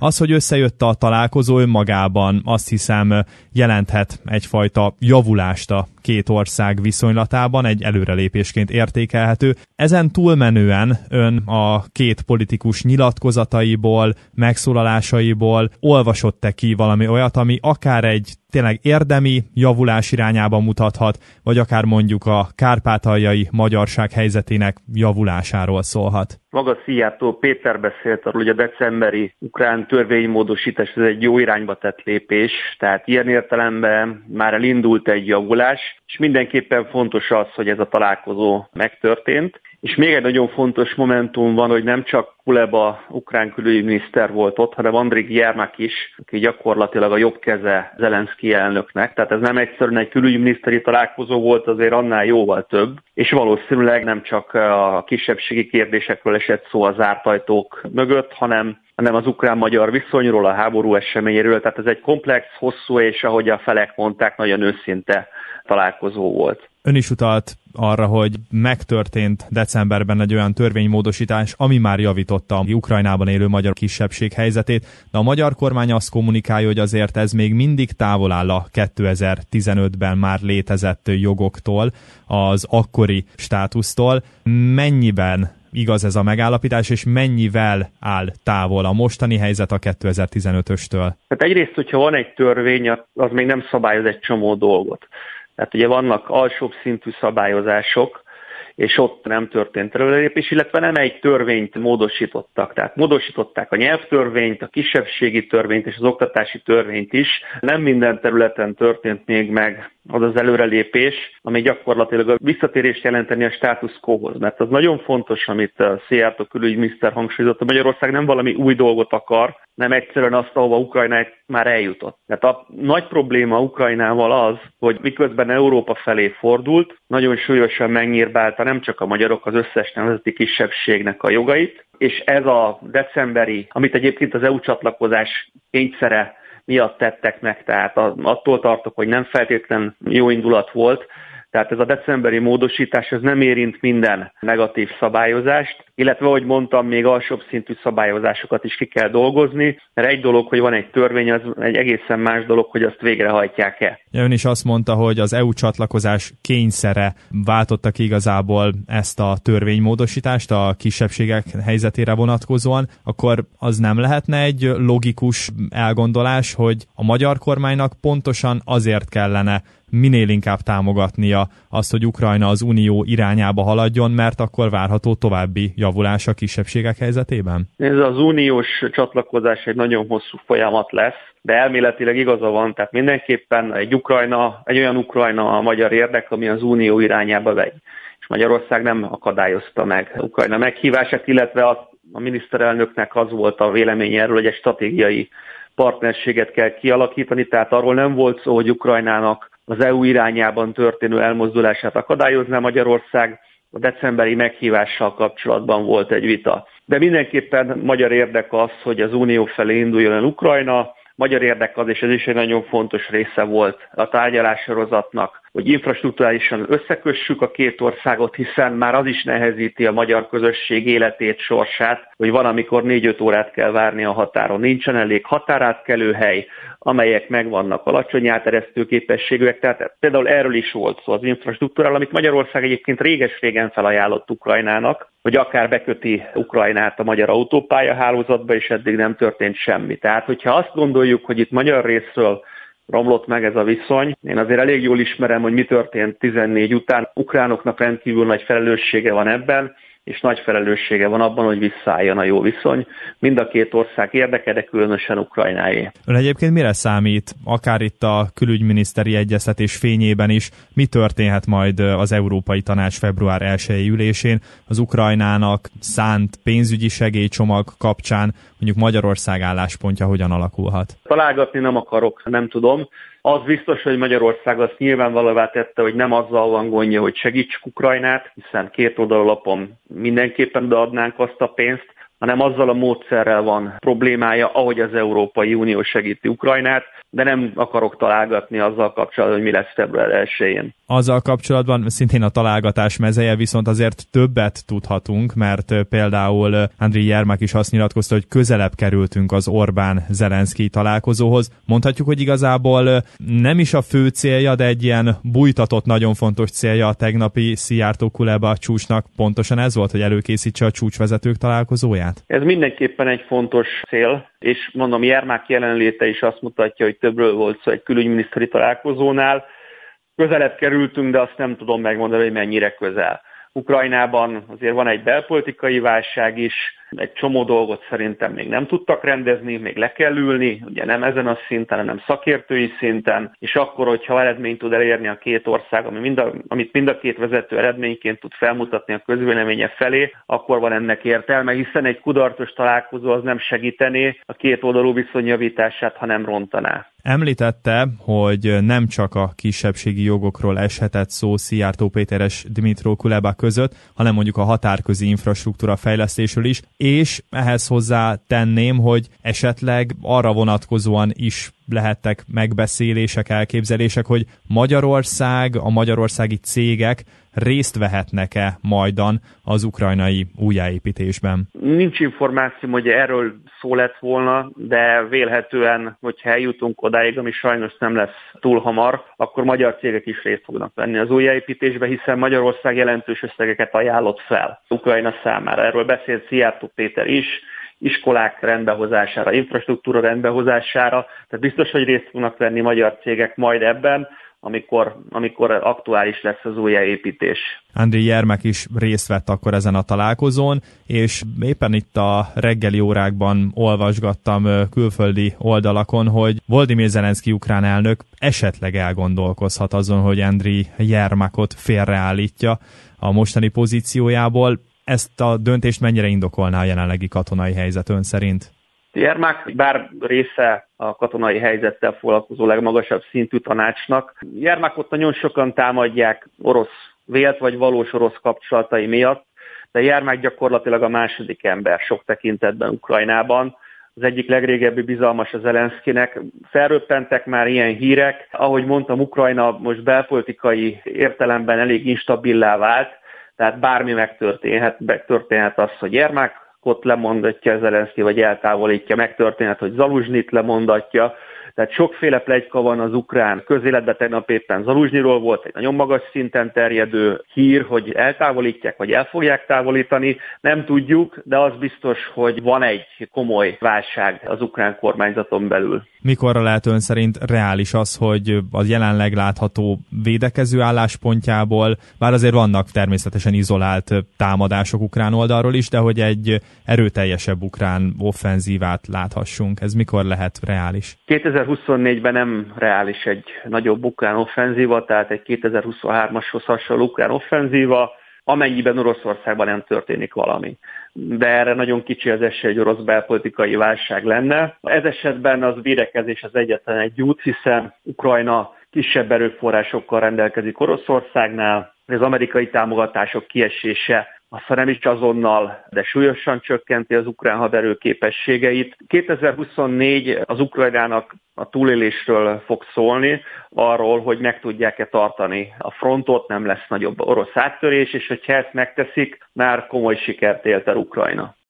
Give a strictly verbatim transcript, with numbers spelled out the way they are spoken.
Az, hogy összejött a találkozó önmagában, azt hiszem jelenthet egyfajta javulást a két ország viszonylatában, egy előrelépésként értékelhető. Ezen túlmenően ön a két politikus nyilatkozataiból, megszólalásaiból olvasott-e ki valami olyat, ami akár egy tényleg érdemi javulás irányába mutathat, vagy akár mondjuk a kárpátaljai magyarság helyzetének javulásáról szólhat? Maga Szijjártó Péter beszélt arról, hogy a decemberi ukrán törvénymódosítás ez egy jó irányba tett lépés, tehát ilyen értelemben már elindult egy javulás, és mindenképpen fontos az, hogy ez a találkozó megtörtént. És még egy nagyon fontos momentum van, hogy nem csak Kuleba ukrán külügyminiszter volt ott, hanem Andriy Jermak is, aki gyakorlatilag a jobb keze Zelenszkij elnöknek. Tehát ez nem egyszerűen egy külügyminiszteri találkozó volt, azért annál jóval több. És valószínűleg nem csak a kisebbségi kérdésekről esett szó a zárt ajtók mögött, hanem hanem az ukrán-magyar viszonyról, a háború eseményéről. Tehát ez egy komplex, hosszú és ahogy a felek mondták, nagyon őszinte találkozó volt. Ön is utalt arra, hogy megtörtént decemberben egy olyan törvénymódosítás, ami már javította a Ukrajnában élő magyar kisebbség helyzetét, de a magyar kormány azt kommunikálja, hogy azért ez még mindig távol áll a kétezer-tizenötben már létezett jogoktól, az akkori státusztól. Mennyiben igaz ez a megállapítás, és mennyivel áll távol a mostani helyzet a kétezer-tizenötöstől? Hát egyrészt, hogyha van egy törvény, az még nem szabályoz egy csomó dolgot. Tehát ugye vannak alsóbb szintű szabályozások, és ott nem történt előrelépés, illetve nem egy törvényt módosítottak. Tehát módosították a nyelvtörvényt, a kisebbségi törvényt és az oktatási törvényt is. Nem minden területen történt még meg az az előrelépés, ami gyakorlatilag a visszatérést jelenteni a status quohoz. Mert az nagyon fontos, amit Szijjártó külügyminiszter hangsúlyozott, hogy Magyarország nem valami új dolgot akar, nem egyszerűen azt, ahova Ukrajna már eljutott. Tehát a nagy probléma Ukrajnával az, hogy miközben Európa felé fordult, nagyon súlyosan megnyírbálta nem csak a magyarok, az összes nemzeti kisebbségnek a jogait, és ez a decemberi, amit egyébként az é u csatlakozás kényszere miatt tettek meg, tehát attól tartok, hogy nem feltétlen jó indulat volt, tehát ez a decemberi módosítás ez nem érint minden negatív szabályozást, illetve, ahogy mondtam, még alsóbb szintű szabályozásokat is ki kell dolgozni, mert egy dolog, hogy van egy törvény, az egy egészen más dolog, hogy azt végrehajtják-e. Ja, ön is azt mondta, hogy az é u csatlakozás kényszere váltotta ki igazából ezt a törvénymódosítást a kisebbségek helyzetére vonatkozóan, akkor az nem lehetne egy logikus elgondolás, hogy a magyar kormánynak pontosan azért kellene minél inkább támogatnia azt, hogy Ukrajna az unió irányába haladjon, mert akkor várható további javulás a kisebbségek helyzetében? Ez az uniós csatlakozás egy nagyon hosszú folyamat lesz, de elméletileg igaza van, tehát mindenképpen egy Ukrajna, egy olyan Ukrajna a magyar érdek, ami az unió irányába megy. És Magyarország nem akadályozta meg Ukrajna meghívását, illetve a, a miniszterelnöknek az volt a vélemény erről, hogy egy stratégiai partnerséget kell kialakítani, tehát arról nem volt szó, hogy Ukrajnának az é u irányában történő elmozdulását akadályozná Magyarország, a decemberi meghívással kapcsolatban volt egy vita. De mindenképpen magyar érdek az, hogy az unió felé induljon el Ukrajna, magyar érdek az, és ez is egy nagyon fontos része volt a tárgyalássorozatnak, hogy infrastrukturálisan összekössük a két országot, hiszen már az is nehezíti a magyar közösség életét, sorsát, hogy van, amikor négy-öt órát kell várni a határon. Nincsen elég határátkelő hely, amelyek megvannak alacsony áteresztő képességűek. Tehát például erről is volt szó az infrastruktúráról, amit Magyarország egyébként réges-régen felajánlott Ukrajnának, hogy akár beköti Ukrajnát a magyar autópályahálózatba, és eddig nem történt semmi. Tehát, hogyha azt gondoljuk, hogy itt magyar részről romlott meg ez a viszony. Én azért elég jól ismerem, hogy mi történt tizennégy után. Ukránoknak rendkívül nagy felelőssége van ebben, és nagy felelőssége van abban, hogy visszaálljon a jó viszony. Mind a két ország érdeke, de különösen Ukrajnáé. Ön egyébként mire számít, akár itt a külügyminiszteri egyeztetés fényében is, mi történhet majd az Európai Tanács február elsejei ülésén az Ukrajnának szánt pénzügyi segélycsomag kapcsán, mondjuk Magyarország álláspontja hogyan alakulhat? Találgatni nem akarok, nem tudom. Az biztos, hogy Magyarország azt nyilvánvalóvá tette, hogy nem azzal van gondja, hogy segítsük Ukrajnát, hiszen két oldalapon mindenképpen beadnánk azt a pénzt, hanem azzal a módszerrel van problémája, ahogy az Európai Unió segíti Ukrajnát, de nem akarok találgatni azzal kapcsolatban, hogy mi lesz február elsején. Azzal kapcsolatban szintén a találgatás mezeje, viszont azért többet tudhatunk, mert például Andriy Jermak is azt nyilatkozta, hogy közelebb kerültünk az Orbán-Zelenszkij találkozóhoz. Mondhatjuk, hogy igazából nem is a fő célja, de egy ilyen bújtatott, nagyon fontos célja a tegnapi Szijjártó Kuleba csúcsnak pontosan ez volt, hogy előkészítse a csúcsvezetők találkozóját? Ez mindenképpen egy fontos cél, és mondom, Jermak jelenléte is azt mutatja, hogy többről volt szó egy külügyminiszteri találkozónál. Közelebb kerültünk, de azt nem tudom megmondani, hogy mennyire közel. Ukrajnában azért van egy belpolitikai válság is, egy csomó dolgot szerintem még nem tudtak rendezni, még le kell ülni, ugye nem ezen a szinten, hanem szakértői szinten, és akkor, hogyha eredményt tud elérni a két ország, ami mind a, amit mind a két vezető eredményként tud felmutatni a közvéleménye felé, akkor van ennek értelme, hiszen egy kudarcos találkozó az nem segítené a két oldalú viszony javítását, hanem rontaná. Említette, hogy nem csak a kisebbségi jogokról eshetett szó Szijjártó Péter és Dmytro Kuleba között, hanem mondjuk a határközi infrastruktúra fejlesztésről is, és ehhez hozzá tenném, hogy esetleg arra vonatkozóan is lehettek megbeszélések, elképzelések, hogy Magyarország, a magyarországi cégek részt vehetnek-e majdan az ukrajnai újjáépítésben? Nincs információ, hogy erről szó lett volna, de vélhetően, hogyha eljutunk odáig, ami sajnos nem lesz túl hamar, akkor magyar cégek is részt fognak venni az újjáépítésbe, hiszen Magyarország jelentős összegeket ajánlott fel Ukrajna számára. Erről beszélt Szijjártó Péter is, iskolák rendbehozására, infrastruktúra rendbehozására, tehát biztos, hogy részt fognak venni magyar cégek majd ebben, amikor, amikor aktuális lesz az újjáépítés. Andriy Jermak is részt vett akkor ezen a találkozón, és éppen itt a reggeli órákban olvasgattam külföldi oldalakon, hogy Volodymyr Zelenszkij ukrán elnök esetleg elgondolkozhat azon, hogy Andriy Jermakot félreállítja a mostani pozíciójából. Ezt a döntést mennyire indokolná a jelenlegi katonai helyzet ön szerint? Jermak bár része a katonai helyzettel foglalkozó legmagasabb szintű tanácsnak. Jermakot nagyon sokan támadják orosz, vélt vagy valós orosz kapcsolatai miatt, de Jermak gyakorlatilag a második ember sok tekintetben Ukrajnában. Az egyik legrégebbi bizalmas az Zelenszkijnek. Felröppentek már ilyen hírek. Ahogy mondtam, Ukrajna most belpolitikai értelemben elég instabilá vált, tehát bármi megtörténhet, megtörténhet az, hogy Jermakot lemondatja Zelenszkij, vagy eltávolítja, megtörténhet, hogy Zaluzsnyit lemondatja. Tehát sokféle pletyka van az ukrán közéletben, tegnap éppen Zaluzsnyiról volt egy nagyon magas szinten terjedő hír, hogy eltávolítják, vagy el fogják távolítani. Nem tudjuk, de az biztos, hogy van egy komoly válság az ukrán kormányzaton belül. Mikorra lehet ön szerint reális az, hogy a jelenleg látható védekező álláspontjából, bár azért vannak természetesen izolált támadások ukrán oldalról is, de hogy egy erőteljesebb ukrán offenzívát láthassunk. Ez mikor lehet reális? kétezer-huszonnégyben nem reális egy nagyobb ukrán offenzíva, tehát egy kétezer-huszonhármashoz hasonló ukrán offenzíva, amennyiben Oroszországban nem történik valami. De erre nagyon kicsi az esély, hogy orosz belpolitikai válság lenne. Ez esetben az védekezés az egyetlen egy út, hiszen Ukrajna kisebb erőforrásokkal rendelkezik Oroszországnál, az amerikai támogatások kiesése aztán nem is azonnal, de súlyosan csökkenti az ukrán haderő képességeit. kétezer-huszonnégy az Ukrajnának a túlélésről fog szólni, arról, hogy meg tudják-e tartani a frontot, nem lesz nagyobb orosz áttörés, és hogyha ezt megteszik, már komoly sikert élt el Ukrajna.